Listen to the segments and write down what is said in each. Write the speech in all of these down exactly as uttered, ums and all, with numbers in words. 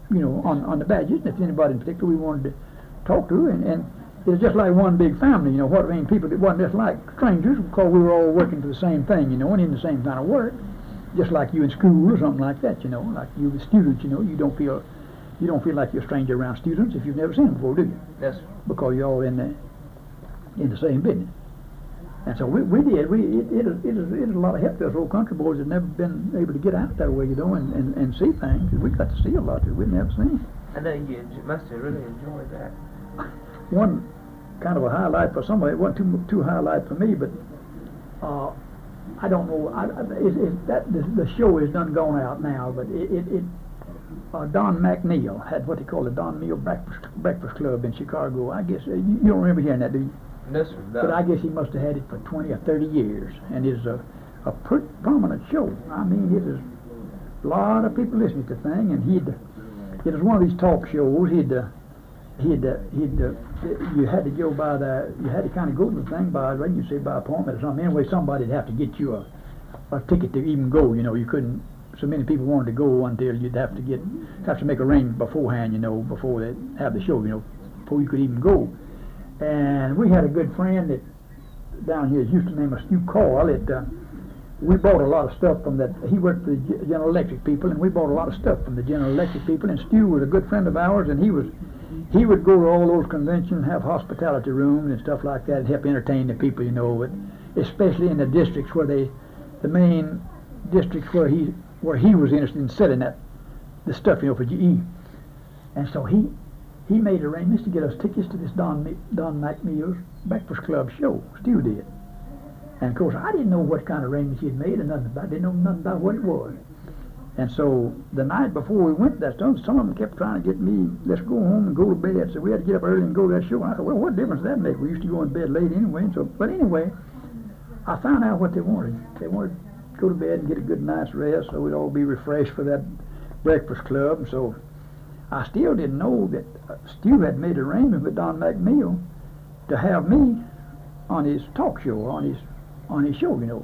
you know, on, on the badges. And if there's anybody in particular we wanted to talk to, and, and it was just like one big family, you know, what I mean, people that wasn't just like strangers, because we were all working for the same thing, you know, and in the same kind of work, just like you in school or something like that, you know, like you with students, you know, you don't feel, you don't feel like you're a stranger around students if you've never seen them before, do you? Yes. Because you're all in the, in the same business. And so we, we did, we, it, it, is, it, is, it is a lot of help to us old country boys that never been able to get out that way, you know, and, and, and see things. We got to see a lot that we'd never seen. I know you must have really enjoyed that. One kind of a highlight for somebody, it wasn't too, too highlight for me, but uh, I don't know, I, it, it, that the, the show is done gone out now, but it, it, it uh, Don McNeil had what they call the Don Meal Breakfast, Breakfast Club in Chicago. I guess, uh, you, you don't remember hearing that, do you? No, sir. No. But I guess he must have had it for twenty or thirty years, and it's a, a pretty prominent show. I mean, it is a lot of people listening to the thing, and he'd, it was one of these talk shows. He'd, uh, he'd, uh, he'd, uh, you had to go by the, you had to kind of go to the thing by, like you say, by appointment or something. Anyway, somebody'd have to get you a, a ticket to even go. You know, you couldn't. So many people wanted to go until you'd have to get, have to make arrangements beforehand. You know, before they have the show. You know, before you could even go. And we had a good friend that down here, used to name us Stu Coyle. It, uh, we bought a lot of stuff from that. He worked for the General Electric people, and we bought a lot of stuff from the General Electric people. And Stu was a good friend of ours, and he was he would go to all those conventions, have hospitality rooms and stuff like that, and help entertain the people, you know. But especially in the districts where they, the main districts where he where he was interested in selling that the stuff, you know, for G E. And so he. He made arrangements to get us tickets to this Don, Don McNeil's Breakfast Club show. Stu did. And of course, I didn't know what kind of arrangements he had made or nothing about it. I didn't know nothing about what it was. And so the night before we went to that stuff, some of them kept trying to get me, let's go home and go to bed. So we had to get up early and go to that show. And I thought, well, what difference does that make? We used to go in bed late anyway. And so, but anyway, I found out what they wanted. They wanted to go to bed and get a good night's rest so we'd all be refreshed for that Breakfast Club. And so I still didn't know that uh, Stu had made arrangements with Don McNeil to have me on his talk show, on his on his show, you know.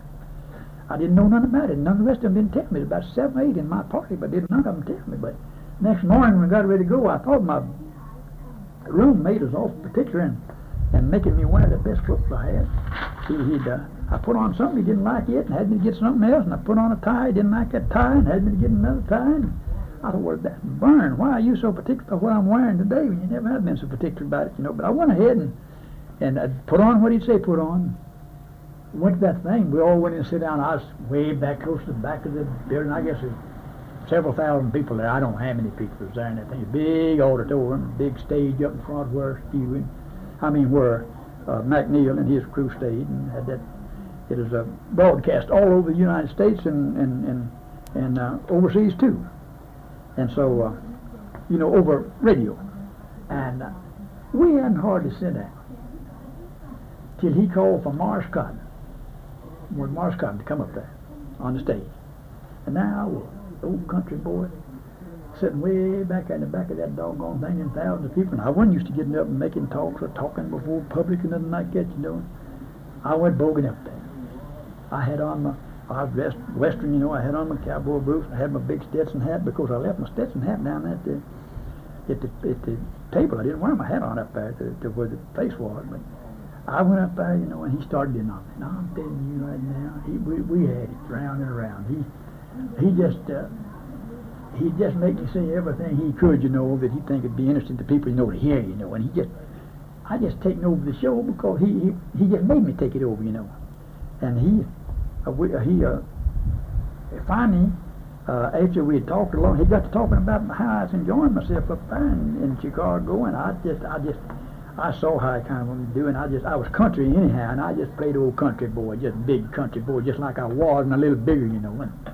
I didn't know nothing about it. None of the rest of them didn't tell me. There was about seven, eight in my party, but didn't none of them tell me. But next morning when we got ready to go, I thought my roommate was awful particular and, and making me wear the best clothes I had. He, he'd, uh, I put on something, he didn't like it, and had me to get something else, and I put on a tie, he didn't like that tie, and had me to get another tie. And I thought, well, that's burn. Why are you so particular about what I'm wearing today when you never have been so particular about it, you know? But I went ahead and, and I put on what he'd say put on. Went to that thing. We all went in and sit down. I was way back close to the back of the building. I guess there's several thousand people there. I don't know how many people was there in that thing. Big auditorium, big stage up in front where Stu and, I mean, where uh, McNeil and his crew stayed, and had that. It was a broadcast all over the United States and, and, and, and uh, overseas too. And so, uh, you know, over radio. And uh, we hadn't hardly said that till he called for Morris Cotton. Wanted Morris Cotton to come up there on the stage. And now I was an old country boy sitting way back in the back of that doggone thing and thousands of people. And I wasn't used to getting up and making talks or talking before public and nothing like that, you know. I went bogging up there. I had on my I was dressed Western, you know. I had on my cowboy boots. I had my big Stetson hat because I left my Stetson hat down at the at the, at the table. I didn't wear my hat on up there to, to where the place was. But I went up there, you know, and he started in on me. Now I'm telling you right now, he we, we had it round and around. He he just uh, he just made me say everything he could, you know, that he think would be interesting to people, you know, to hear, you know. And he just I just taken over the show because he he, he just made me take it over, you know. And he. Uh, we, uh, he uh, finally, uh, after we had talked along, he got to talking about how I was enjoying myself up there in, in Chicago, and I just, I just, I saw how I kind of wanted to do, and I just, I was country anyhow, and I just played old country boy, just big country boy, just like I was, and a little bigger, you know. And